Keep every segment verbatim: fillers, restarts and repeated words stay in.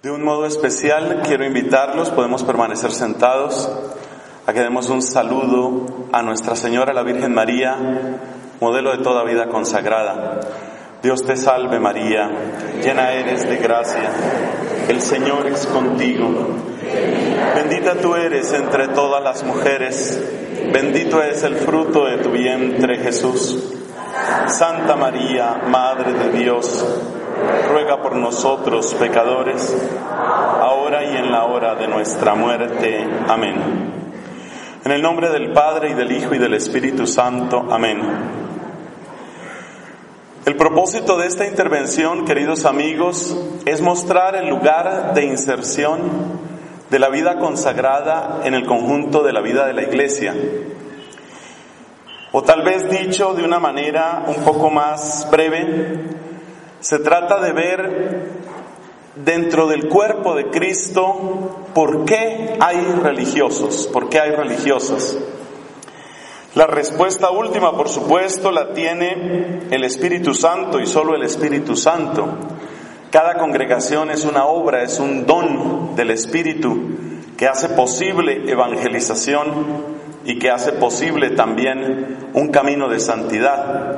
De un modo especial quiero invitarlos, podemos permanecer sentados, a que demos un saludo a Nuestra Señora, la Virgen María, modelo de toda vida consagrada. Dios te salve María, llena eres de gracia, el Señor es contigo. Bendita tú eres entre todas las mujeres, bendito es el fruto de tu vientre Jesús. Santa María, Madre de Dios, ruega por nosotros pecadores, ahora y en la hora de nuestra muerte. Amén. En el nombre del Padre, y del Hijo, y del Espíritu Santo. Amén. El propósito de esta intervención, queridos amigos, es mostrar el lugar de inserción de la vida consagrada en el conjunto de la vida de la Iglesia. O tal vez dicho de una manera un poco más breve, se trata de ver dentro del cuerpo de Cristo por qué hay religiosos, por qué hay religiosas. La respuesta última, por supuesto, la tiene el Espíritu Santo y solo el Espíritu Santo. Cada congregación es una obra, es un don del Espíritu que hace posible evangelización y que hace posible también un camino de santidad.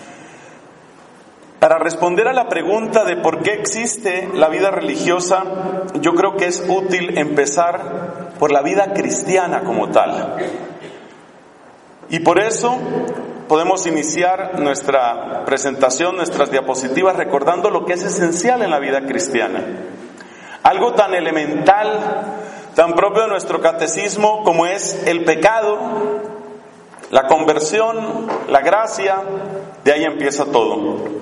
Para responder a la pregunta de por qué existe la vida religiosa, yo creo que es útil empezar por la vida cristiana como tal. Y por eso podemos iniciar nuestra presentación, nuestras diapositivas, recordando lo que es esencial en la vida cristiana. Algo tan elemental, tan propio de nuestro catecismo como es el pecado, la conversión, la gracia, de ahí empieza todo.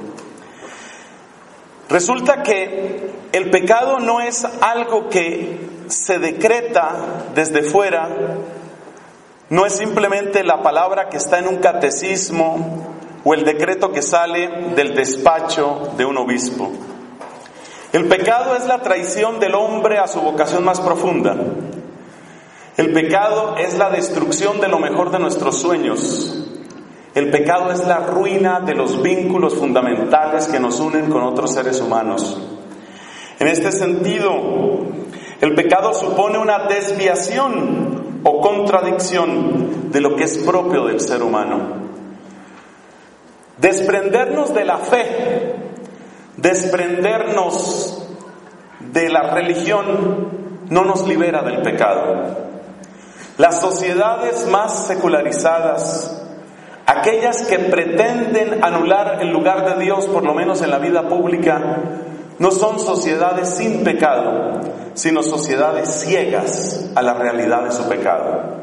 Resulta que el pecado no es algo que se decreta desde fuera, no es simplemente la palabra que está en un catecismo o el decreto que sale del despacho de un obispo. El pecado es la traición del hombre a su vocación más profunda. El pecado es la destrucción de lo mejor de nuestros sueños. El pecado es la ruina de los vínculos fundamentales que nos unen con otros seres humanos. En este sentido, el pecado supone una desviación o contradicción de lo que es propio del ser humano. Desprendernos de la fe, desprendernos de la religión, no nos libera del pecado. Las sociedades más secularizadas, aquellas que pretenden anular el lugar de Dios, por lo menos en la vida pública, no son sociedades sin pecado, sino sociedades ciegas a la realidad de su pecado.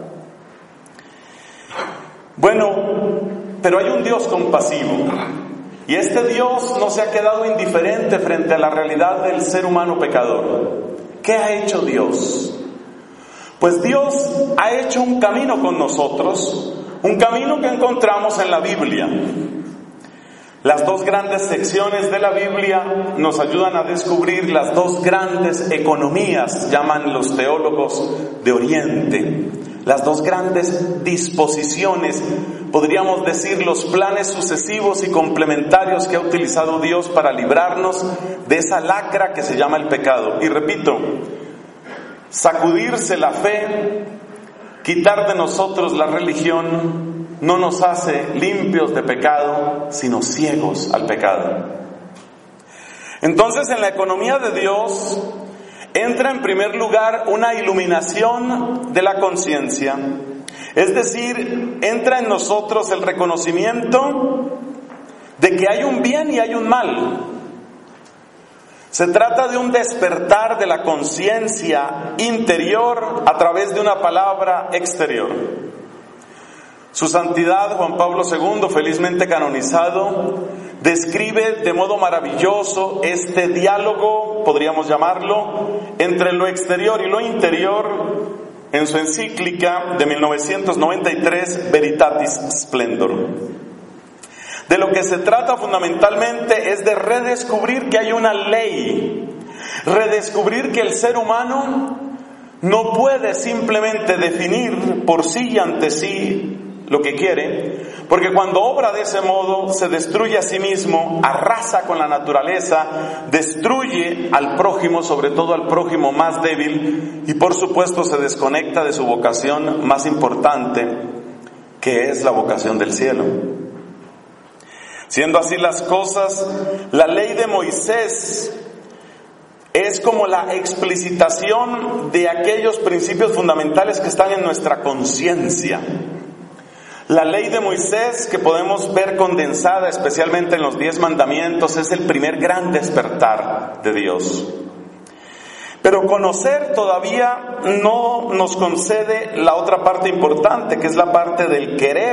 Bueno, pero hay un Dios compasivo, y este Dios no se ha quedado indiferente frente a la realidad del ser humano pecador. ¿Qué ha hecho Dios? Pues Dios ha hecho un camino con nosotros, un camino que encontramos en la Biblia. Las dos grandes secciones de la Biblia nos ayudan a descubrir las dos grandes economías, llaman los teólogos de Oriente. Las dos grandes disposiciones, podríamos decir los planes sucesivos y complementarios que ha utilizado Dios para librarnos de esa lacra que se llama el pecado. Y repito, sacudirse la fe, quitar de nosotros la religión, no nos hace limpios de pecado, sino ciegos al pecado. Entonces, en la economía de Dios entra en primer lugar una iluminación de la conciencia, es decir, entra en nosotros el reconocimiento de que hay un bien y hay un mal. Se trata de un despertar de la conciencia interior a través de una palabra exterior. Su Santidad Juan Pablo segundo, felizmente canonizado, describe de modo maravilloso este diálogo, podríamos llamarlo, entre lo exterior y lo interior en su encíclica de mil novecientos noventa y tres, Veritatis Splendor. De lo que se trata fundamentalmente es de redescubrir que hay una ley, redescubrir que el ser humano no puede simplemente definir por sí y ante sí lo que quiere, porque cuando obra de ese modo se destruye a sí mismo, arrasa con la naturaleza, destruye al prójimo, sobre todo al prójimo más débil, y por supuesto se desconecta de su vocación más importante, que es la vocación del cielo. Siendo así las cosas, la ley de Moisés es como la explicitación de aquellos principios fundamentales que están en nuestra conciencia. La ley de Moisés, que podemos ver condensada especialmente en los diez mandamientos, es el primer gran despertar de Dios. Pero conocer todavía no nos concede la otra parte importante, que es la parte del querer.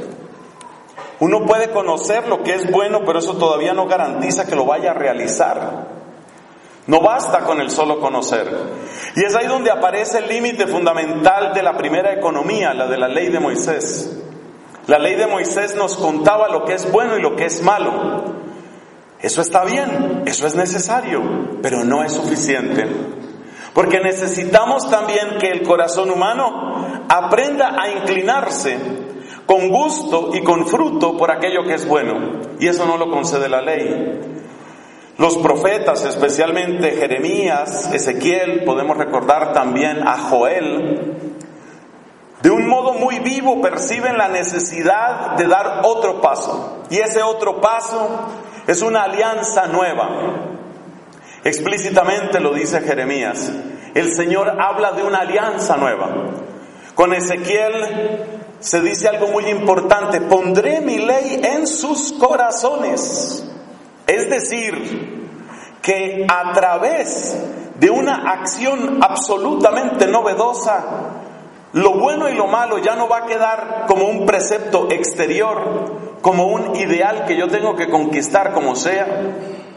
Uno puede conocer lo que es bueno, pero eso todavía no garantiza que lo vaya a realizar. No basta con el solo conocer. Y es ahí donde aparece el límite fundamental de la primera economía, la de la ley de Moisés. La ley de Moisés nos contaba lo que es bueno y lo que es malo. Eso está bien, eso es necesario, pero no es suficiente. Porque necesitamos también que el corazón humano aprenda a inclinarse con gusto y con fruto por aquello que es bueno. Y eso no lo concede la ley. Los profetas, especialmente Jeremías, Ezequiel, podemos recordar también a Joel, de un modo muy vivo perciben la necesidad de dar otro paso. Y ese otro paso es una alianza nueva. Explícitamente lo dice Jeremías. El Señor habla de una alianza nueva. Con Ezequiel se dice algo muy importante: pondré mi ley en sus corazones. Es decir, que a través de una acción absolutamente novedosa, lo bueno y lo malo ya no va a quedar como un precepto exterior, como un ideal que yo tengo que conquistar como sea,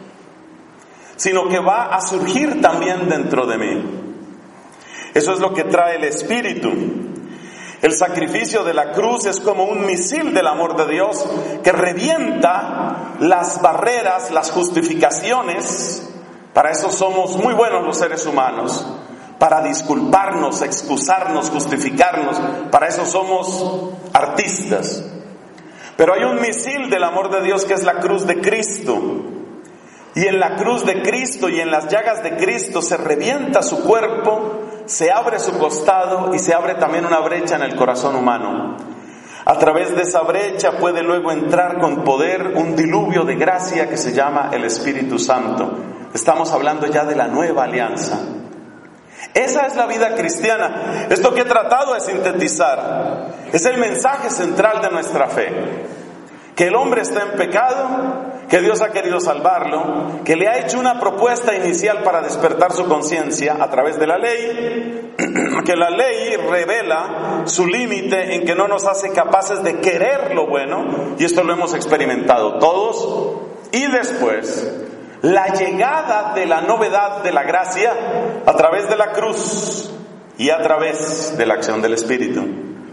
sino que va a surgir también dentro de mí. Eso es lo que trae el Espíritu. El sacrificio de la cruz es como un misil del amor de Dios que revienta las barreras, las justificaciones. Para eso somos muy buenos los seres humanos, para disculparnos, excusarnos, justificarnos. Para eso somos artistas. Pero hay un misil del amor de Dios que es la cruz de Cristo. Y en la cruz de Cristo y en las llagas de Cristo se revienta su cuerpo, se abre su costado y se abre también una brecha en el corazón humano. A través de esa brecha puede luego entrar con poder un diluvio de gracia que se llama el Espíritu Santo. Estamos hablando ya de la nueva alianza. Esa es la vida cristiana. Esto que he tratado de sintetizar es el mensaje central de nuestra fe. Que el hombre está en pecado, que Dios ha querido salvarlo, que le ha hecho una propuesta inicial para despertar su conciencia a través de la ley, que la ley revela su límite en que no nos hace capaces de querer lo bueno, y esto lo hemos experimentado todos, y después la llegada de la novedad de la gracia a través de la cruz y a través de la acción del Espíritu.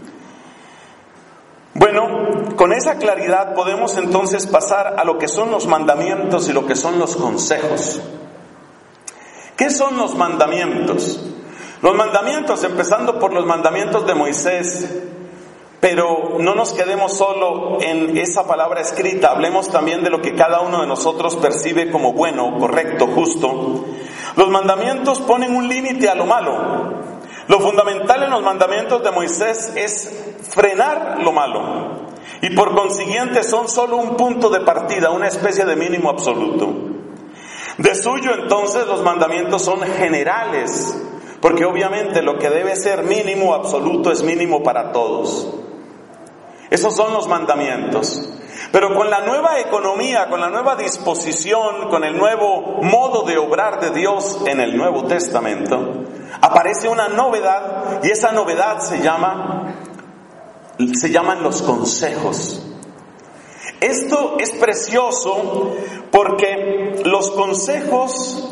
Bueno, con esa claridad podemos entonces pasar a lo que son los mandamientos y lo que son los consejos. ¿Qué son los mandamientos? Los mandamientos, empezando por los mandamientos de Moisés, pero no nos quedemos solo en esa palabra escrita, hablemos también de lo que cada uno de nosotros percibe como bueno, correcto, justo. Los mandamientos ponen un límite a lo malo. Lo fundamental en los mandamientos de Moisés es frenar lo malo, y por consiguiente son solo un punto de partida, una especie de mínimo absoluto. De suyo entonces los mandamientos son generales, porque obviamente lo que debe ser mínimo absoluto es mínimo para todos. Esos son los mandamientos. Pero con la nueva economía, con la nueva disposición, con el nuevo modo de obrar de Dios en el Nuevo Testamento, aparece una novedad, y esa novedad se llama, se llaman los consejos. Esto es precioso porque los consejos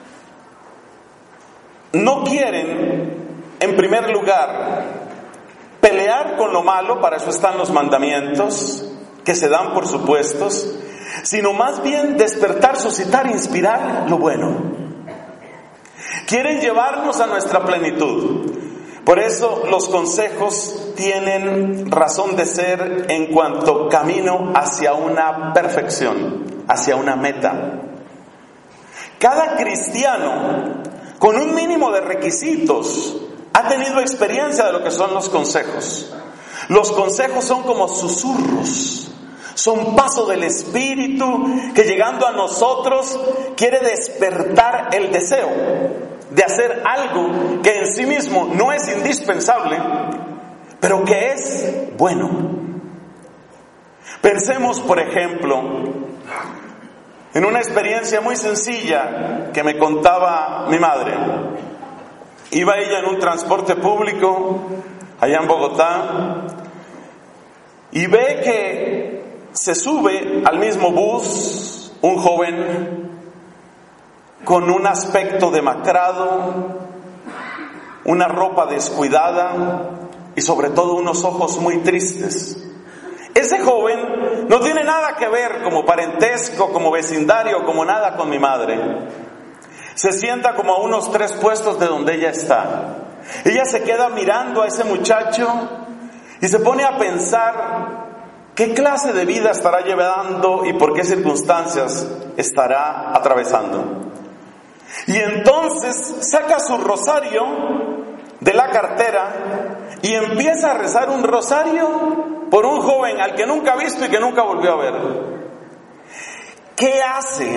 no quieren, en primer lugar, pelear con lo malo, para eso están los mandamientos, que se dan por supuestos, sino más bien despertar, suscitar, inspirar lo bueno. Quieren llevarnos a nuestra plenitud. Por eso los consejos tienen razón de ser en cuanto camino hacia una perfección, hacia una meta. Cada cristiano, con un mínimo de requisitos, ha tenido experiencia de lo que son los consejos. Los consejos son como susurros, son paso del Espíritu que llegando a nosotros quiere despertar el deseo de hacer algo que en sí mismo no es indispensable, pero que es bueno. Pensemos, por ejemplo, en una experiencia muy sencilla que me contaba mi madre. Iba ella en un transporte público allá en Bogotá y ve que se sube al mismo bus un joven con un aspecto demacrado, una ropa descuidada y sobre todo unos ojos muy tristes. Ese joven no tiene nada que ver como parentesco, como vecindario, como nada con mi madre. Se sienta como a unos tres puestos de donde ella está. Ella se queda mirando a ese muchacho y se pone a pensar qué clase de vida estará llevando y por qué circunstancias estará atravesando. Y entonces saca su rosario de la cartera y empieza a rezar un rosario por un joven al que nunca ha visto y que nunca volvió a ver. ¿Qué hace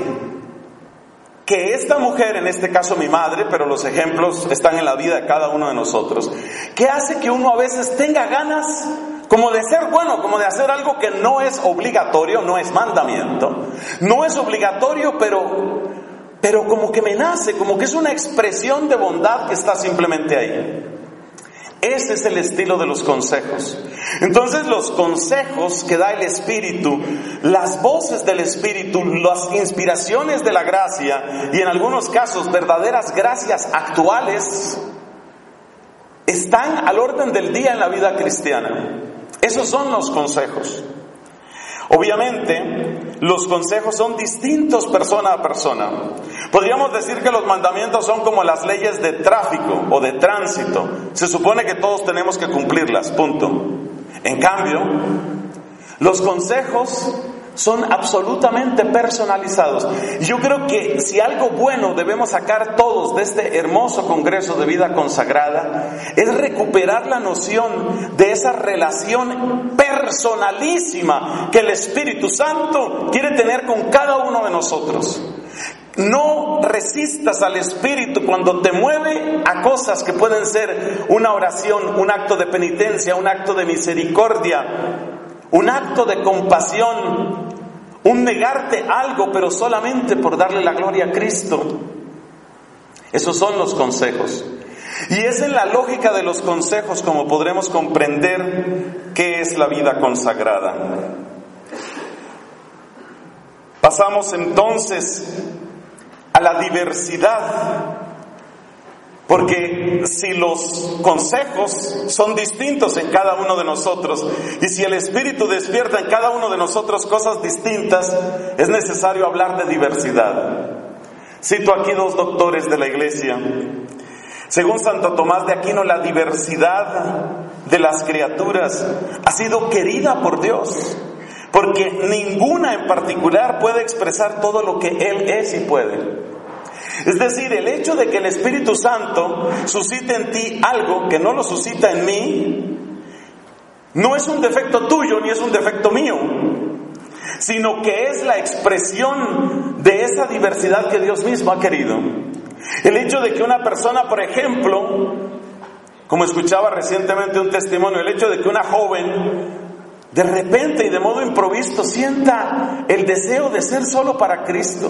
que esta mujer, en este caso mi madre, pero los ejemplos están en la vida de cada uno de nosotros, qué hace que uno a veces tenga ganas como de ser bueno, como de hacer algo que no es obligatorio, no es mandamiento, no es obligatorio, pero, pero como que me nace, como que es una expresión de bondad que está simplemente ahí? Ese es el estilo de los consejos. Entonces los consejos que da el Espíritu, las voces del Espíritu, las inspiraciones de la gracia y en algunos casos verdaderas gracias actuales están al orden del día en la vida cristiana. Esos son los consejos. Obviamente, los consejos son distintos persona a persona. Podríamos decir que los mandamientos son como las leyes de tráfico o de tránsito. Se supone que todos tenemos que cumplirlas, punto. En cambio, los consejos son absolutamente personalizados. Y yo creo que si algo bueno debemos sacar todos de este hermoso congreso de vida consagrada, es recuperar la noción de esa relación personalísima que el Espíritu Santo quiere tener con cada uno de nosotros. No resistas al Espíritu cuando te mueve a cosas que pueden ser una oración, un acto de penitencia, un acto de misericordia, un acto de compasión, un negarte algo, pero solamente por darle la gloria a Cristo. Esos son los consejos. Y es en la lógica de los consejos como podremos comprender qué es la vida consagrada. Pasamos entonces a la diversidad. Porque si los consejos son distintos en cada uno de nosotros y si el Espíritu despierta en cada uno de nosotros cosas distintas, es necesario hablar de diversidad. Cito aquí dos doctores de la Iglesia. Según Santo Tomás de Aquino, la diversidad de las criaturas ha sido querida por Dios, porque ninguna en particular puede expresar todo lo que Él es y puede. Es decir, el hecho de que el Espíritu Santo suscite en ti algo que no lo suscita en mí, no es un defecto tuyo ni es un defecto mío, sino que es la expresión de esa diversidad que Dios mismo ha querido. El hecho de que una persona, por ejemplo, como escuchaba recientemente un testimonio, el hecho de que una joven de repente y de modo improvisto sienta el deseo de ser solo para Cristo,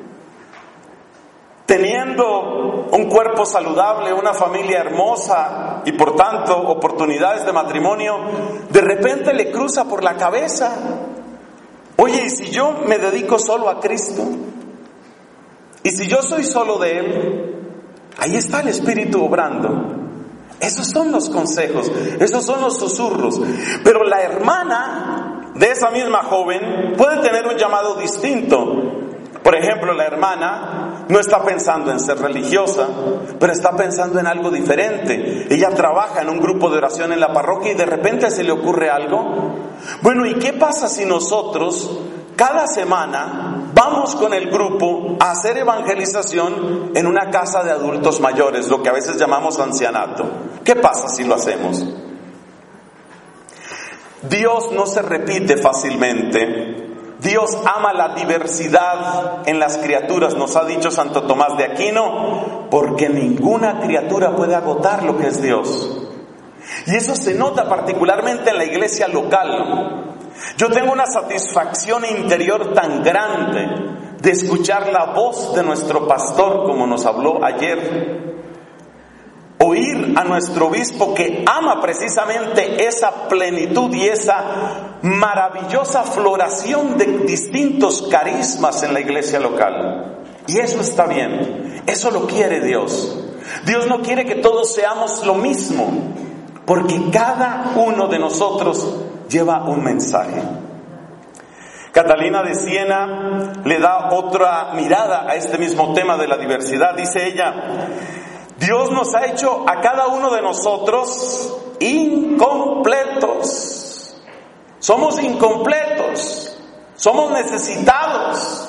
teniendo un cuerpo saludable, una familia hermosa y por tanto oportunidades de matrimonio, de repente le cruza por la cabeza: oye, ¿y si yo me dedico solo a Cristo? ¿Y si yo soy solo de Él? Ahí está el Espíritu obrando. Esos son los consejos, esos son los susurros. Pero la hermana de esa misma joven puede tener un llamado distinto. Por ejemplo, la hermana no está pensando en ser religiosa, pero está pensando en algo diferente. Ella trabaja en un grupo de oración en la parroquia y de repente se le ocurre algo. Bueno, ¿y qué pasa si nosotros cada semana vamos con el grupo a hacer evangelización en una casa de adultos mayores, lo que a veces llamamos ancianato? ¿Qué pasa si lo hacemos? Dios no se repite fácilmente. Dios ama la diversidad en las criaturas, nos ha dicho Santo Tomás de Aquino, porque ninguna criatura puede agotar lo que es Dios. Y eso se nota particularmente en la iglesia local. Yo tengo una satisfacción interior tan grande de escuchar la voz de nuestro pastor, como nos habló ayer. Oír a nuestro obispo que ama precisamente esa plenitud y esa maravillosa floración de distintos carismas en la iglesia local. Y eso está bien, eso lo quiere Dios. Dios no quiere que todos seamos lo mismo, porque cada uno de nosotros lleva un mensaje. Catalina de Siena le da otra mirada a este mismo tema de la diversidad. Dice ella: Dios nos ha hecho a cada uno de nosotros incompletos. Somos incompletos, somos necesitados.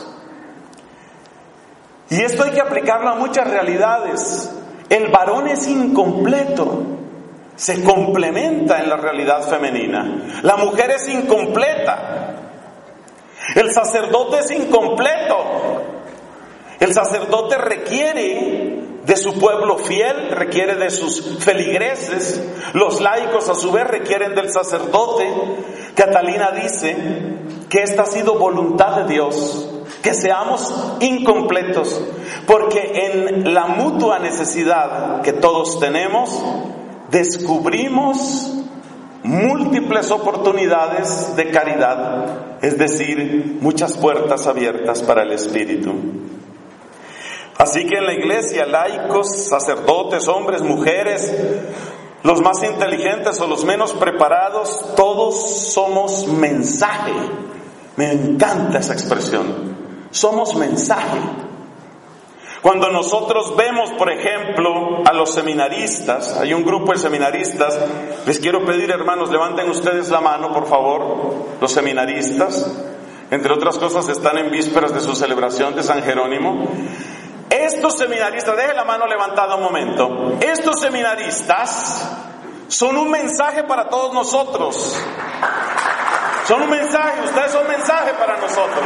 Y esto hay que aplicarlo a muchas realidades. El varón es incompleto, se complementa en la realidad femenina. La mujer es incompleta. El sacerdote es incompleto. El sacerdote requiere de su pueblo fiel, requiere de sus feligreses. Los laicos a su vez requieren del sacerdote. Catalina dice que esta ha sido voluntad de Dios, que seamos incompletos, porque en la mutua necesidad que todos tenemos, descubrimos múltiples oportunidades de caridad, es decir, muchas puertas abiertas para el Espíritu. Así que en la iglesia, laicos, sacerdotes, hombres, mujeres, los más inteligentes o los menos preparados, todos somos mensaje. Me encanta esa expresión. Somos mensaje. Cuando nosotros vemos, por ejemplo, a los seminaristas, hay un grupo de seminaristas, les quiero pedir, hermanos, levanten ustedes la mano, por favor, los seminaristas, entre otras cosas están en vísperas de su celebración de San Jerónimo. Estos seminaristas, deje la mano levantada un momento, estos seminaristas son un mensaje para todos nosotros. Son un mensaje, ustedes son un mensaje para nosotros.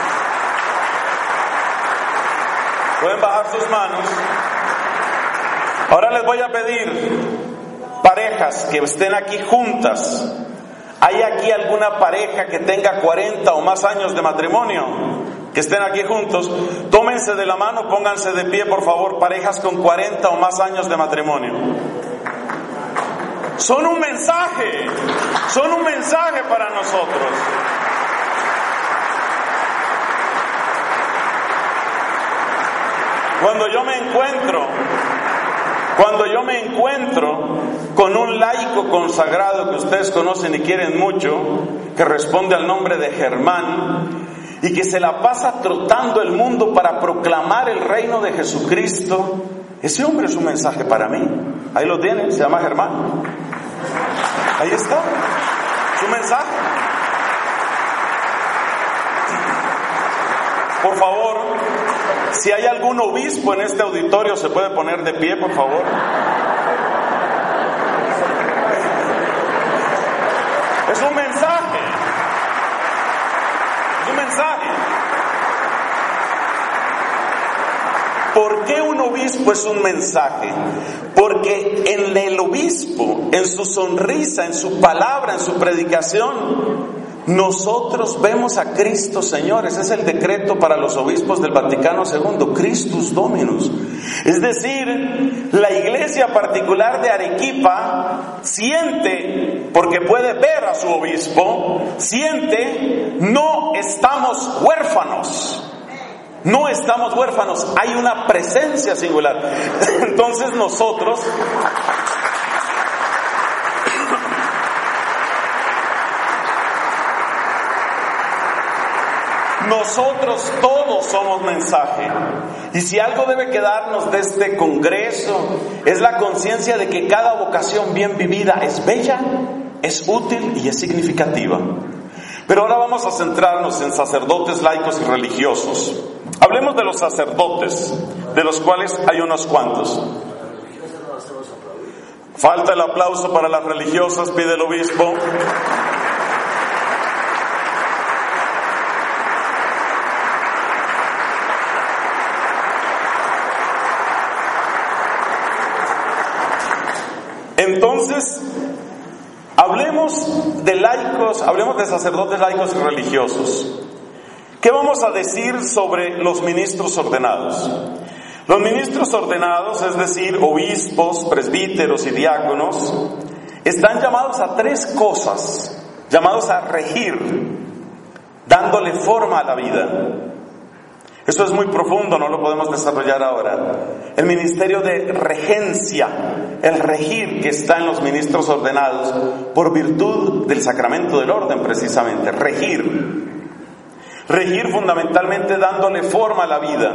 Pueden bajar sus manos. Ahora les voy a pedir, parejas que estén aquí juntas. ¿Hay aquí alguna pareja que tenga cuarenta o más años de matrimonio? Que estén aquí juntos. Tómense de la mano, pónganse de pie, por favor, parejas con cuarenta o más años de matrimonio. Son un mensaje, son un mensaje para nosotros. Cuando yo me encuentro, cuando yo me encuentro con un laico consagrado que ustedes conocen y quieren mucho, que responde al nombre de Germán, y que se la pasa trotando el mundo para proclamar el reino de Jesucristo, ese hombre es un mensaje para mí. Ahí lo tienen, se llama Germán. Ahí está, es un mensaje. Por favor, si hay algún obispo en este auditorio, ¿se puede poner de pie, por favor? Es un mensaje. Es un mensaje. ¿Por qué un obispo es un mensaje? Porque en el obispo, en su sonrisa, en su palabra, en su predicación, nosotros vemos a Cristo, señores. Es el decreto para los obispos del Vaticano segundo, Christus Dominus. Es decir, la iglesia particular de Arequipa siente, porque puede ver a su obispo, siente, no estamos huérfanos. No estamos huérfanos, hay una presencia singular. Entonces nosotros Nosotros todos somos mensaje. Y si algo debe quedarnos de este congreso, es la conciencia de que cada vocación bien vivida es bella, es útil y es significativa. Pero ahora vamos a centrarnos en sacerdotes, laicos y religiosos. Hablemos de los sacerdotes, de los cuales hay unos cuantos. Falta el aplauso para las religiosas, pide el obispo. Entonces, hablemos de laicos, hablemos de sacerdotes, laicos y religiosos. ¿Qué vamos a decir sobre los ministros ordenados? Los ministros ordenados, es decir, obispos, presbíteros y diáconos, están llamados a tres cosas, llamados a regir, dándole forma a la vida. Eso es muy profundo, no lo podemos desarrollar ahora. El ministerio de regencia, el regir que está en los ministros ordenados, por virtud del sacramento del orden precisamente, regir. Regir fundamentalmente dándole forma a la vida.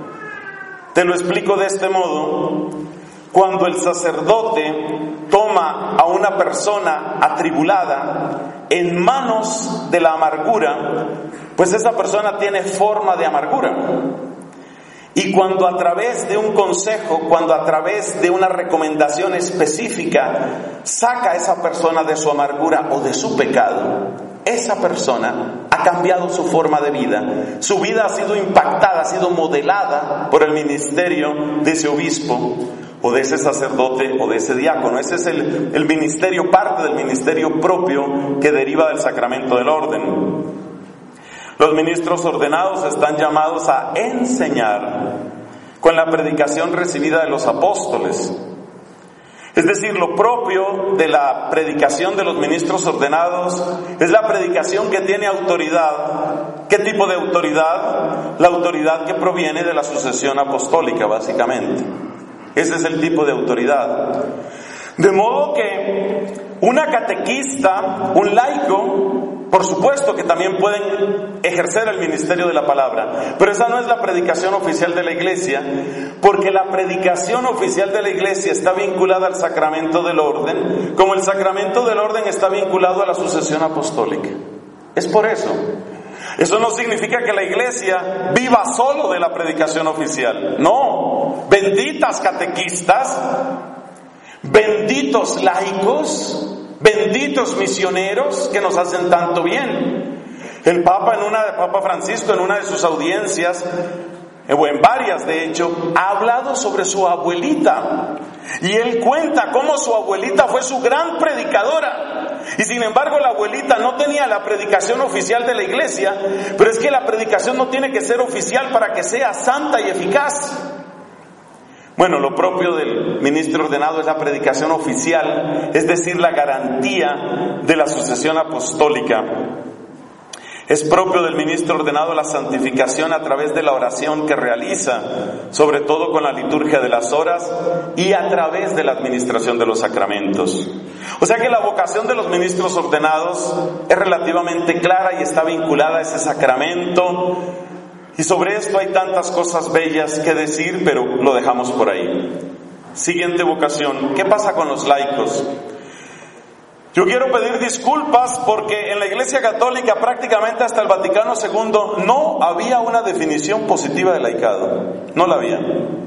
Te lo explico de este modo. Cuando el sacerdote toma a una persona atribulada en manos de la amargura, pues esa persona tiene forma de amargura. Y cuando a través de un consejo, cuando a través de una recomendación específica saca a esa persona de su amargura o de su pecado, esa persona ha cambiado su forma de vida. Su vida ha sido impactada, ha sido modelada por el ministerio de ese obispo o de ese sacerdote o de ese diácono. Ese es el, el ministerio, parte del ministerio propio que deriva del sacramento del orden. Los ministros ordenados están llamados a enseñar con la predicación recibida de los apóstoles. Es decir, lo propio de la predicación de los ministros ordenados es la predicación que tiene autoridad. ¿Qué tipo de autoridad? La autoridad que proviene de la sucesión apostólica, básicamente. Ese es el tipo de autoridad. De modo que una catequista, un laico, por supuesto que también pueden ejercer el ministerio de la palabra, pero esa no es la predicación oficial de la Iglesia, porque la predicación oficial de la Iglesia está vinculada al sacramento del orden, como el sacramento del orden está vinculado a la sucesión apostólica. Es por eso. Eso no significa que la Iglesia viva solo de la predicación oficial. No, benditas catequistas, benditos laicos, benditos misioneros que nos hacen tanto bien. El Papa, en una, Papa Francisco, en una de sus audiencias, o en varias de hecho, ha hablado sobre su abuelita. Y él cuenta cómo su abuelita fue su gran predicadora. Y sin embargo la abuelita no tenía la predicación oficial de la Iglesia, pero es que la predicación no tiene que ser oficial para que sea santa y eficaz. Bueno, lo propio del ministro ordenado es la predicación oficial, es decir, la garantía de la sucesión apostólica. Es propio del ministro ordenado la santificación a través de la oración que realiza, sobre todo con la liturgia de las horas y a través de la administración de los sacramentos. O sea que la vocación de los ministros ordenados es relativamente clara y está vinculada a ese sacramento. Y sobre esto hay tantas cosas bellas que decir, pero lo dejamos por ahí. Siguiente vocación. ¿Qué pasa con los laicos? Yo quiero pedir disculpas porque en la Iglesia Católica prácticamente hasta el Vaticano segundo no había una definición positiva de laicado. No la había.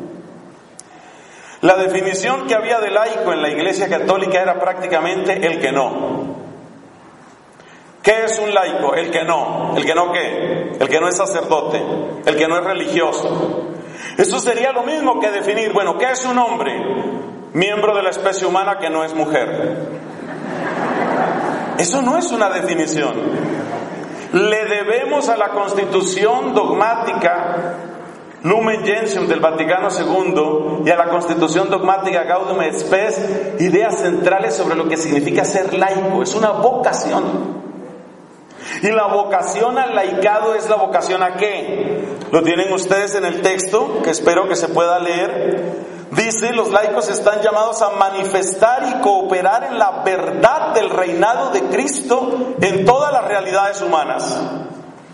La definición que había de laico en la Iglesia Católica era prácticamente el que no. ¿Qué es un laico? El que no. ¿El que no qué? El que no es sacerdote. El que no es religioso. Eso sería lo mismo que definir, bueno, ¿qué es un hombre? Miembro de la especie humana que no es mujer. Eso no es una definición. Le debemos a la Constitución dogmática Lumen Gentium del Vaticano segundo y a la Constitución dogmática Gaudium et Spes ideas centrales sobre lo que significa ser laico. Es una vocación. Y la vocación al laicado es la vocación ¿a qué? Lo tienen ustedes en el texto, que espero que se pueda leer. Dice, los laicos están llamados a manifestar y cooperar en la verdad del reinado de Cristo en todas las realidades humanas.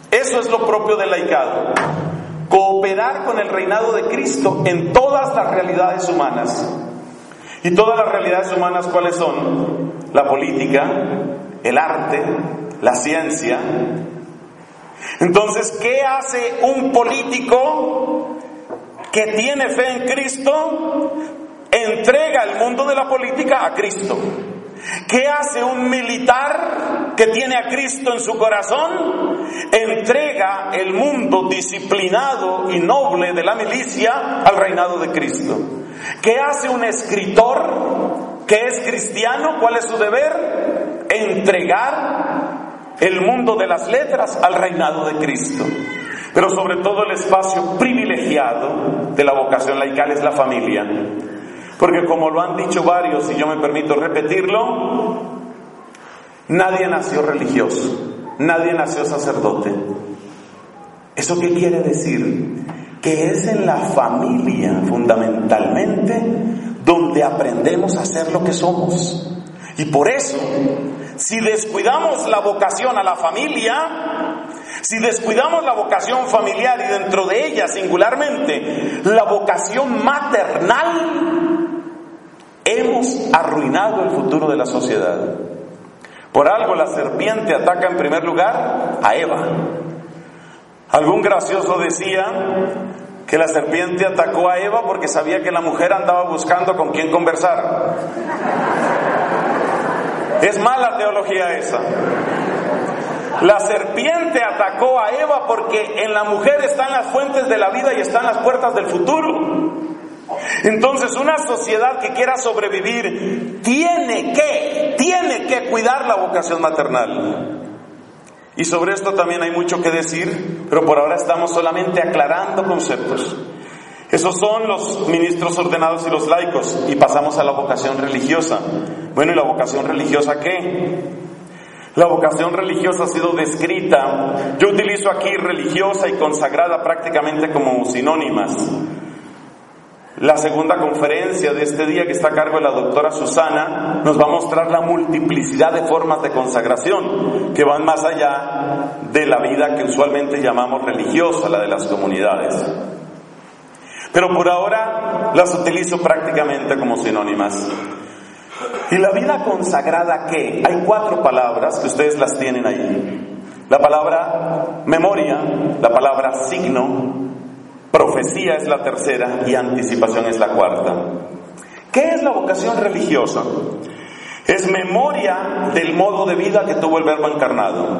Eso es lo propio del laicado. Cooperar con el reinado de Cristo en todas las realidades humanas. ¿Y todas las realidades humanas cuáles son? La política, el arte, la ciencia. Entonces, ¿qué hace un político que tiene fe en Cristo? Entrega el mundo de la política a Cristo. ¿Qué hace un militar que tiene a Cristo en su corazón? Entrega el mundo disciplinado y noble de la milicia al reinado de Cristo. ¿Qué hace un escritor que es cristiano? ¿Cuál es su deber? Entregar el mundo de las letras al reinado de Cristo. Pero sobre todo el espacio privilegiado de la vocación laical es la familia. Porque como lo han dicho varios, y yo me permito repetirlo, nadie nació religioso, nadie nació sacerdote. ¿Eso qué quiere decir? Que es en la familia, fundamentalmente, donde aprendemos a ser lo que somos. Y por eso, si descuidamos la vocación a la familia, si descuidamos la vocación familiar y dentro de ella singularmente la vocación maternal, hemos arruinado el futuro de la sociedad. Por algo la serpiente ataca en primer lugar a Eva. Algún gracioso decía que la serpiente atacó a Eva porque sabía que la mujer andaba buscando con quién conversar. Es mala teología esa. La serpiente atacó a Eva porque en la mujer están las fuentes de la vida y están las puertas del futuro. Entonces, una sociedad que quiera sobrevivir tiene que, tiene que cuidar la vocación maternal. Y sobre esto también hay mucho que decir, pero por ahora estamos solamente aclarando conceptos. Esos son los ministros ordenados y los laicos, y pasamos a la vocación religiosa. Bueno, ¿y la vocación religiosa qué? La vocación religiosa ha sido descrita, yo utilizo aquí religiosa y consagrada prácticamente como sinónimas. La segunda conferencia de este día, que está a cargo de la doctora Susana, nos va a mostrar la multiplicidad de formas de consagración que van más allá de la vida que usualmente llamamos religiosa, la de las comunidades. Pero por ahora las utilizo prácticamente como sinónimas. ¿Y la vida consagrada qué? Hay cuatro palabras que ustedes las tienen ahí. La palabra memoria, la palabra signo, profecía es la tercera y anticipación es la cuarta. ¿Qué es la vocación religiosa? Es memoria del modo de vida que tuvo el Verbo encarnado.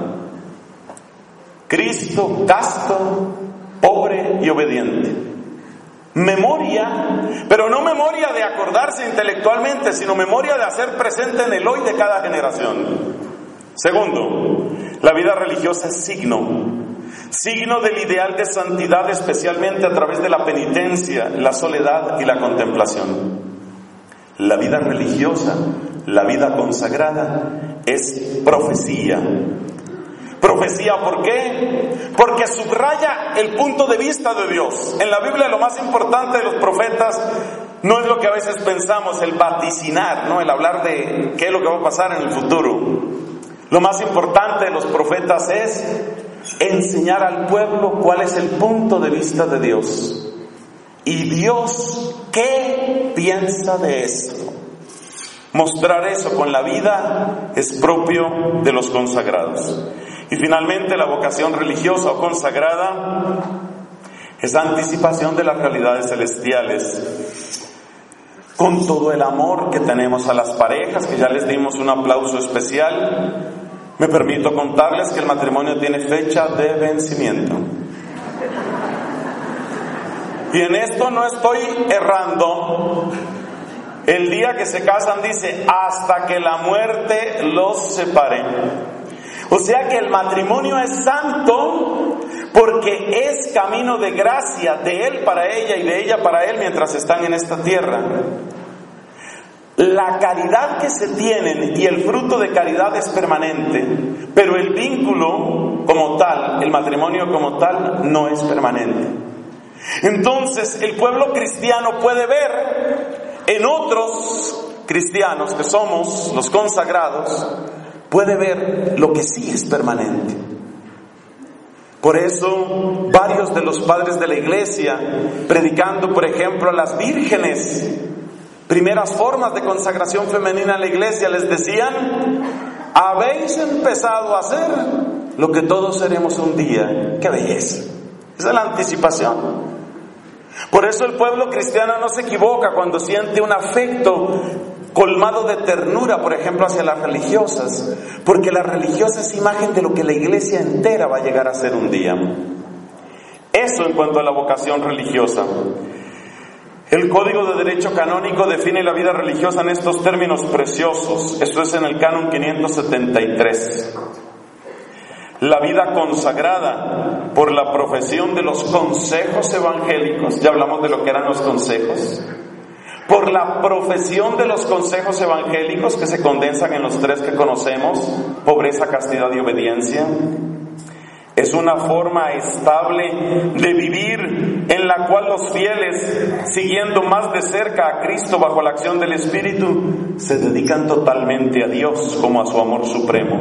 Cristo, casto, pobre y obediente. Memoria, pero no memoria de acordarse intelectualmente, sino memoria de hacer presente en el hoy de cada generación. Segundo, la vida religiosa es signo. Signo del ideal de santidad, especialmente a través de la penitencia, la soledad y la contemplación. La vida religiosa, la vida consagrada, es profecía. Profecía, ¿por qué? Porque subraya el punto de vista de Dios. En la Biblia lo más importante de los profetas no es lo que a veces pensamos, el vaticinar, ¿no? El hablar de qué es lo que va a pasar en el futuro. Lo más importante de los profetas es enseñar al pueblo cuál es el punto de vista de Dios. Y Dios, ¿qué piensa de esto? Mostrar eso con la vida es propio de los consagrados. Y finalmente la vocación religiosa o consagrada es anticipación de las realidades celestiales. Con todo el amor que tenemos a las parejas, que ya les dimos un aplauso especial, me permito contarles que el matrimonio tiene fecha de vencimiento. Y en esto no estoy errando. El día que se casan dice, hasta que la muerte los separe. O sea que el matrimonio es santo porque es camino de gracia de él para ella y de ella para él mientras están en esta tierra. La caridad que se tienen y el fruto de caridad es permanente, pero el vínculo como tal, el matrimonio como tal, no es permanente. Entonces el pueblo cristiano puede ver en otros cristianos que somos los consagrados, puede ver lo que sí es permanente. Por eso, varios de los padres de la iglesia, predicando, por ejemplo, a las vírgenes, primeras formas de consagración femenina en la iglesia, les decían: habéis empezado a hacer lo que todos seremos un día. ¡Qué belleza! Esa es la anticipación. Por eso el pueblo cristiano no se equivoca cuando siente un afecto colmado de ternura, por ejemplo, hacia las religiosas, porque la religiosa es imagen de lo que la iglesia entera va a llegar a ser un día. Eso en cuanto a la vocación religiosa. El Código de Derecho Canónico define la vida religiosa en estos términos preciosos. Esto es en el Canon quinientos setenta y tres. La vida consagrada por la profesión de los consejos evangélicos, ya hablamos de lo que eran los consejos, por la profesión de los consejos evangélicos que se condensan en los tres que conocemos: pobreza, castidad y obediencia. Es una forma estable de vivir en la cual los fieles, siguiendo más de cerca a Cristo bajo la acción del Espíritu, se dedican totalmente a Dios como a su amor supremo.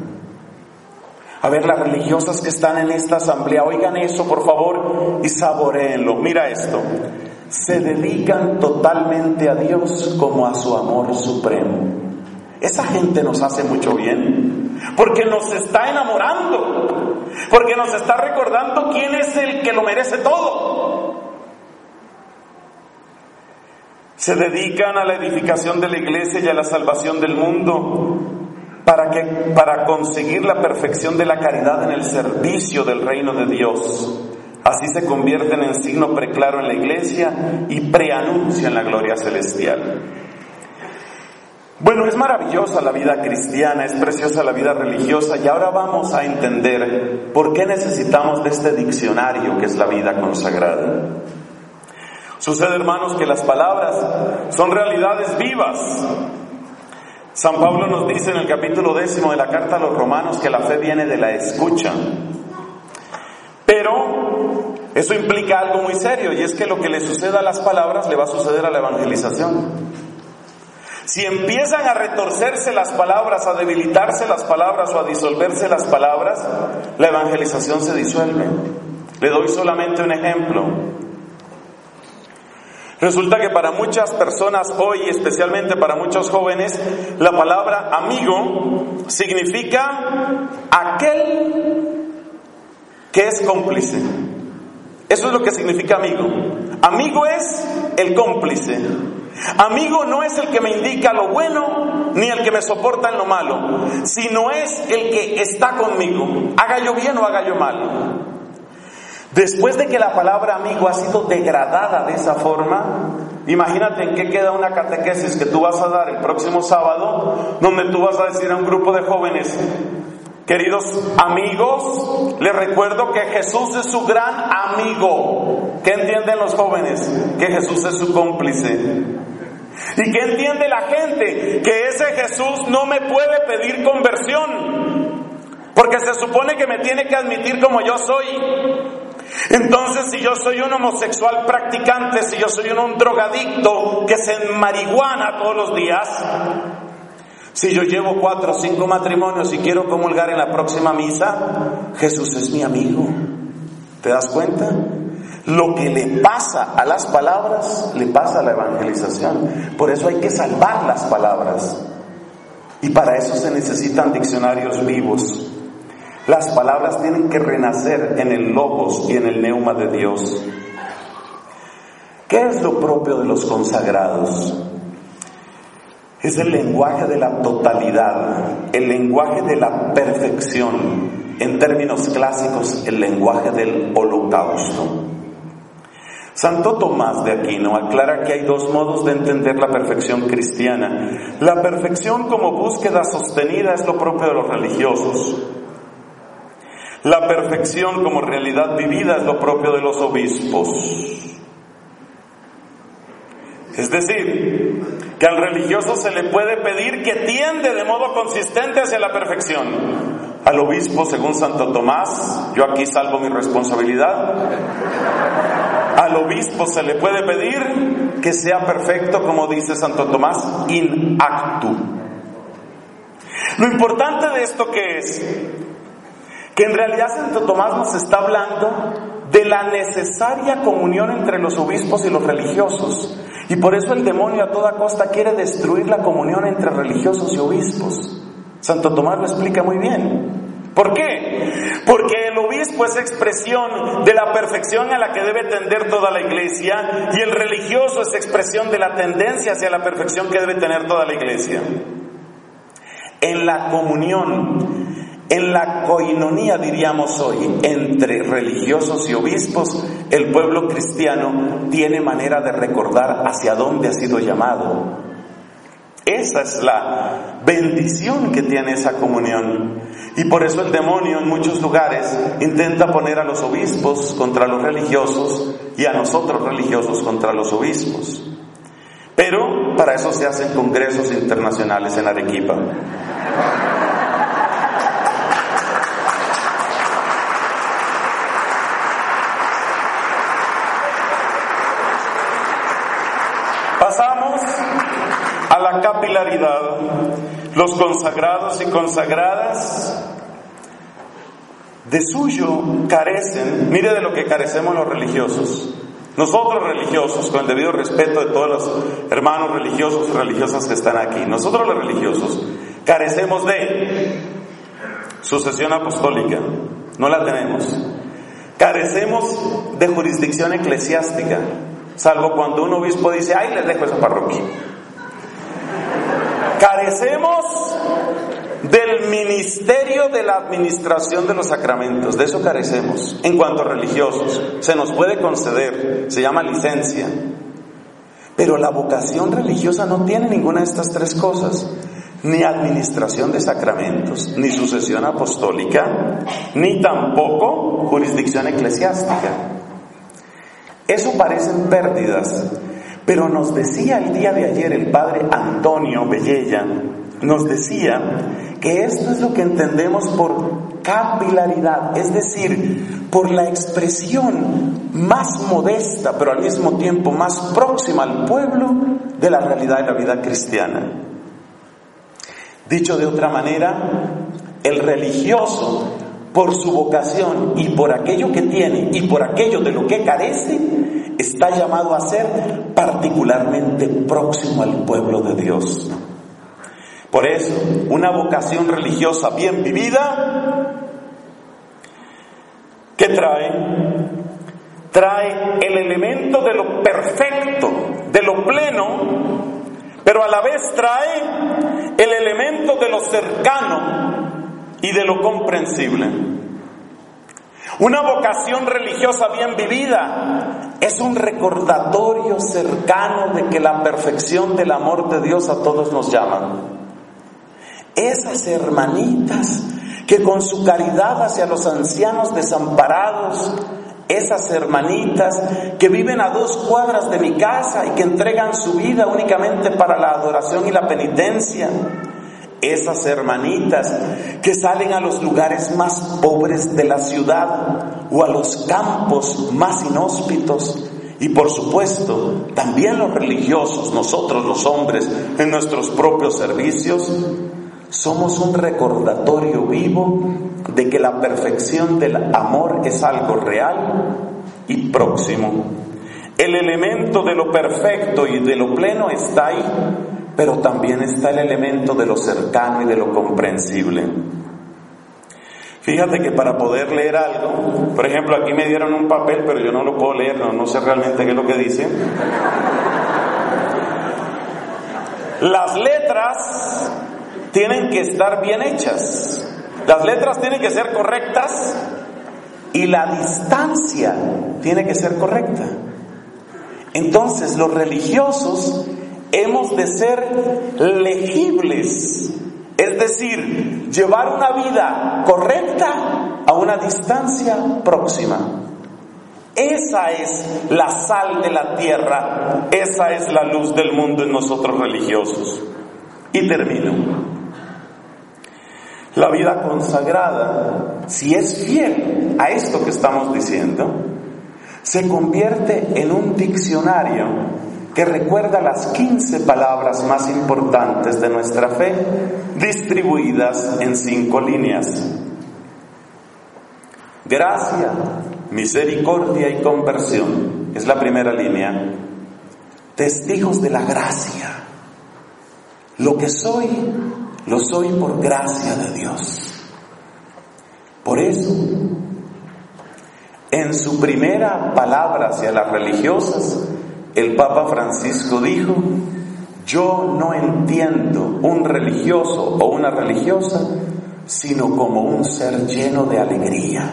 A ver, las religiosas que están en esta asamblea, oigan eso por favor y saboréenlo. Mira esto: se dedican totalmente a Dios como a su amor supremo. Esa gente nos hace mucho bien, porque nos está enamorando, porque nos está recordando quién es el que lo merece todo. Se dedican a la edificación de la iglesia y a la salvación del mundo, para que, para conseguir la perfección de la caridad en el servicio del reino de Dios. Así se convierten en signo preclaro en la iglesia y preanuncian la gloria celestial. Bueno, es maravillosa la vida cristiana, es preciosa la vida religiosa, y ahora vamos a entender por qué necesitamos de este diccionario que es la vida consagrada. Sucede, hermanos, que las palabras son realidades vivas. San Pablo nos dice en el capítulo décimo de la carta a los Romanos que la fe viene de la escucha. Pero eso implica algo muy serio, y es que lo que le suceda a las palabras le va a suceder a la evangelización. Si empiezan a retorcerse las palabras, a debilitarse las palabras o a disolverse las palabras, la evangelización se disuelve. Le doy solamente un ejemplo. Resulta que para muchas personas hoy, especialmente para muchos jóvenes, la palabra amigo significa aquel que es cómplice. Eso es lo que significa amigo. Amigo es el cómplice. Amigo no es el que me indica lo bueno ni el que me soporta en lo malo, sino es el que está conmigo, haga yo bien o haga yo mal. Después de que la palabra amigo ha sido degradada de esa forma, imagínate en qué queda una catequesis que tú vas a dar el próximo sábado, donde tú vas a decir a un grupo de jóvenes: queridos amigos, les recuerdo que Jesús es su gran amigo. ¿Qué entienden los jóvenes? Que Jesús es su cómplice. ¿Y qué entiende la gente? Que ese Jesús no me puede pedir conversión, porque se supone que me tiene que admitir como yo soy. Entonces, si yo soy un homosexual practicante, si yo soy un, un drogadicto que se enmarihuana todos los días, si yo llevo cuatro o cinco matrimonios y quiero comulgar en la próxima misa, Jesús es mi amigo. ¿Te das cuenta? Lo que le pasa a las palabras, le pasa a la evangelización. Por eso hay que salvar las palabras. Y para eso se necesitan diccionarios vivos. Las palabras tienen que renacer en el logos y en el neuma de Dios. ¿Qué es lo propio de los consagrados? Es el lenguaje de la totalidad, el lenguaje de la perfección. En términos clásicos, el lenguaje del holocausto. Santo Tomás de Aquino aclara que hay dos modos de entender la perfección cristiana. La perfección como búsqueda sostenida es lo propio de los religiosos. La perfección como realidad vivida es lo propio de los obispos. Es decir, que al religioso se le puede pedir que tiende de modo consistente hacia la perfección. Al obispo, según Santo Tomás, yo aquí salvo mi responsabilidad, al obispo se le puede pedir que sea perfecto, como dice Santo Tomás, in actu. Lo importante de esto, ¿qué es? que en realidad Santo Tomás nos está hablando de la necesaria comunión entre los obispos y los religiosos. Y por eso el demonio a toda costa quiere destruir la comunión entre religiosos y obispos. Santo Tomás lo explica muy bien. ¿Por qué? Porque el obispo es expresión de la perfección a la que debe tender toda la iglesia, y el religioso es expresión de la tendencia hacia la perfección que debe tener toda la iglesia. En la comunión, en la coinonía, diríamos hoy, entre religiosos y obispos, el pueblo cristiano tiene manera de recordar hacia dónde ha sido llamado. Esa es la bendición que tiene esa comunión. Y por eso el demonio en muchos lugares intenta poner a los obispos contra los religiosos y a nosotros religiosos contra los obispos. Pero para eso se hacen congresos internacionales en Arequipa. Pasamos a la capilaridad. Los consagrados y consagradas de suyo carecen, mire de lo que carecemos los religiosos. Nosotros religiosos, con el debido respeto de todos los hermanos religiosos y religiosas que están aquí, nosotros los religiosos carecemos de sucesión apostólica, no la tenemos. Carecemos de jurisdicción eclesiástica, salvo cuando un obispo dice, ay, les dejo esa parroquia. Carecemos del ministerio de la administración de los sacramentos, de eso carecemos. En cuanto a religiosos, se nos puede conceder, se llama licencia, pero la vocación religiosa no tiene ninguna de estas tres cosas: ni administración de sacramentos, ni sucesión apostólica, ni tampoco jurisdicción eclesiástica. Eso parecen pérdidas, pero nos decía el día de ayer el padre Antonio Bellella, nos decía que esto es lo que entendemos por capilaridad, es decir, por la expresión más modesta, pero al mismo tiempo más próxima al pueblo de la realidad de la vida cristiana. Dicho de otra manera, el religioso, por su vocación y por aquello que tiene y por aquello de lo que carece, está llamado a ser particularmente próximo al pueblo de Dios. Por eso, una vocación religiosa bien vivida, ¿qué trae? Trae el elemento de lo perfecto, de lo pleno, pero a la vez trae el elemento de lo cercano y de lo comprensible. Una vocación religiosa bien vivida es un recordatorio cercano de que la perfección del amor de Dios a todos nos llama. Esas hermanitas que con su caridad hacia los ancianos desamparados, esas hermanitas que viven a dos cuadras de mi casa y que entregan su vida únicamente para la adoración y la penitencia, esas hermanitas que salen a los lugares más pobres de la ciudad o a los campos más inhóspitos, y por supuesto también los religiosos, nosotros los hombres en nuestros propios servicios, somos un recordatorio vivo de que la perfección del amor es algo real y próximo. El elemento de lo perfecto y de lo pleno está ahí, pero también está el elemento de lo cercano y de lo comprensible. Fíjate que para poder leer algo, por ejemplo, aquí me dieron un papel, pero yo no lo puedo leer, no, no sé realmente qué es lo que dice. Las letras tienen que estar bien hechas, las letras tienen que ser correctas y la distancia tiene que ser correcta. Entonces los religiosos hemos de ser legibles, es decir, llevar una vida correcta a una distancia próxima. Esa es la sal de la tierra, esa es la luz del mundo en nosotros religiosos. Y termino. La vida consagrada, si es fiel a esto que estamos diciendo, se convierte en un diccionario que recuerda las quince palabras más importantes de nuestra fe, distribuidas en cinco líneas. gracia, misericordia y conversión. Es la primera línea. Testigos de la gracia. Lo que soy, lo soy por gracia de Dios. Por eso, en su primera palabra hacia las religiosas, el Papa Francisco dijo: yo no entiendo un religioso o una religiosa, sino como un ser lleno de alegría.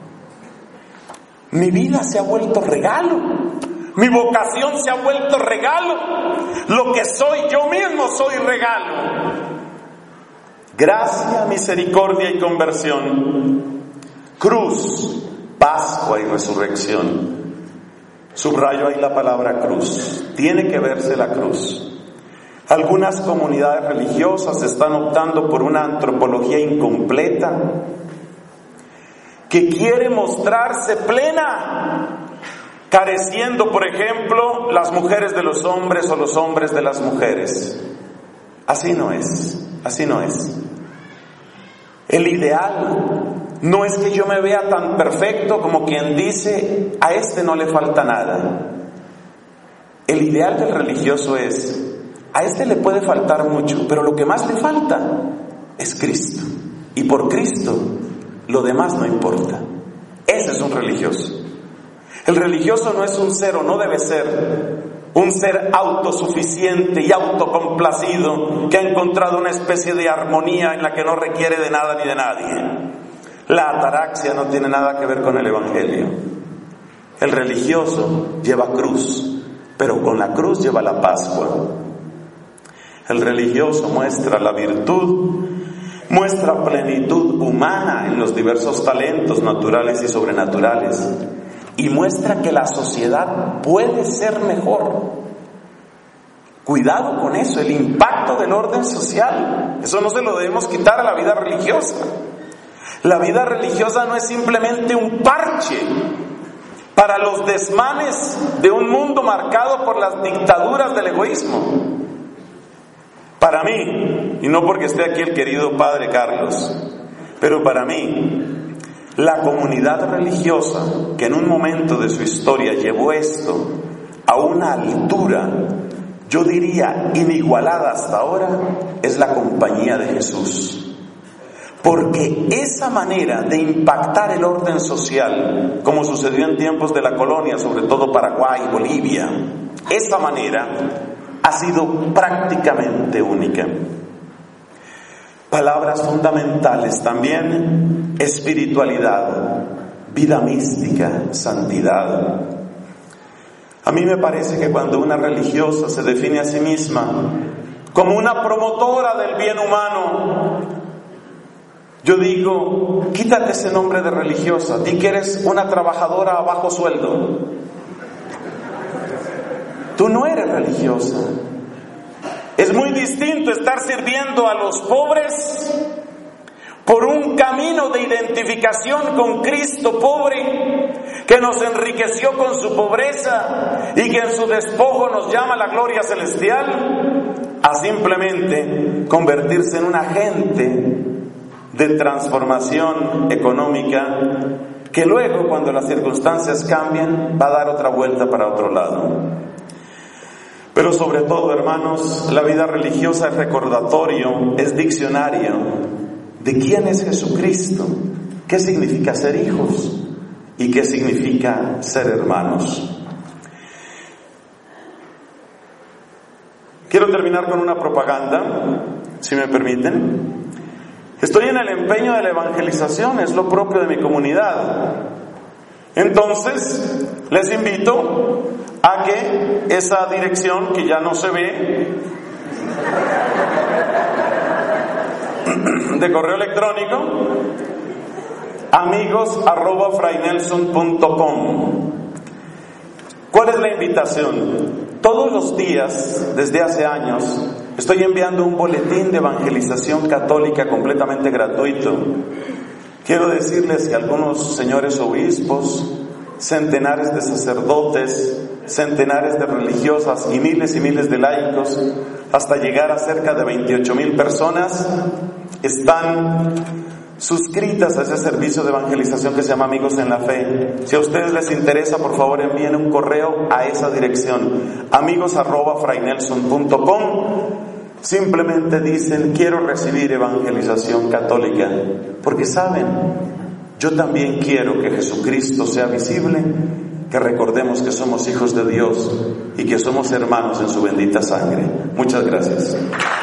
Mi vida se ha vuelto regalo, mi vocación se ha vuelto regalo, lo que soy yo mismo soy regalo. Gracia, misericordia y conversión. Cruz, Pascua y resurrección. Subrayo ahí la palabra cruz. Tiene que verse la cruz. Algunas comunidades religiosas están optando por una antropología incompleta que quiere mostrarse plena, careciendo, por ejemplo, las mujeres de los hombres o los hombres de las mujeres. Así no es, así no es. El ideal no es que yo me vea tan perfecto como quien dice: a este no le falta nada. El ideal del religioso es: a este le puede faltar mucho, pero lo que más le falta es Cristo. Y por Cristo, lo demás no importa. Ese es un religioso. El religioso no es un ser, o no debe ser, un ser autosuficiente y autocomplacido que ha encontrado una especie de armonía en la que no requiere de nada ni de nadie. La ataraxia no tiene nada que ver con el Evangelio. El religioso lleva cruz, pero con la cruz lleva la Pascua. El religioso muestra la virtud, muestra plenitud humana en los diversos talentos naturales y sobrenaturales, y muestra que la sociedad puede ser mejor. Cuidado con eso, el impacto del orden social, eso no se lo debemos quitar a la vida religiosa. La vida religiosa no es simplemente un parche para los desmanes de un mundo marcado por las dictaduras del egoísmo. Para mí, y no porque esté aquí el querido Padre Carlos, pero para mí, la comunidad religiosa que en un momento de su historia llevó esto a una altura, yo diría inigualada hasta ahora, es la Compañía de Jesús. Porque esa manera de impactar el orden social, como sucedió en tiempos de la colonia, sobre todo Paraguay, Bolivia, esa manera ha sido prácticamente única. Palabras fundamentales también: espiritualidad, vida mística, santidad. A mí me parece que cuando una religiosa se define a sí misma como una promotora del bien humano, yo digo: quítate ese nombre de religiosa, di que eres una trabajadora a bajo sueldo. Tú no eres religiosa. Es muy distinto estar sirviendo a los pobres por un camino de identificación con Cristo pobre, que nos enriqueció con su pobreza y que en su despojo nos llama a la gloria celestial, a simplemente convertirse en un agente de transformación económica que luego, cuando las circunstancias cambien, va a dar otra vuelta para otro lado. Pero sobre todo, hermanos, la vida religiosa es recordatorio, es diccionario de quién es Jesucristo, qué significa ser hijos y qué significa ser hermanos. Quiero terminar con una propaganda, si me permiten. Estoy en el empeño de la evangelización, es lo propio de mi comunidad. Entonces, les invito a que esa dirección que ya no se ve, de correo electrónico, amigos arroba frainelson punto com. ¿Cuál es la invitación? Todos los días, desde hace años, estoy enviando un boletín de evangelización católica completamente gratuito. Quiero decirles que algunos señores obispos, centenares de sacerdotes, centenares de religiosas y miles y miles de laicos, hasta llegar a cerca de veintiocho mil personas, están suscritas a ese servicio de evangelización que se llama Amigos en la Fe. Si a ustedes les interesa, por favor envíen un correo a esa dirección, amigos arroba fraynelson punto com. Simplemente dicen: quiero recibir evangelización católica, porque saben, yo también quiero que Jesucristo sea visible, que recordemos que somos hijos de Dios y que somos hermanos en su bendita sangre. Muchas gracias.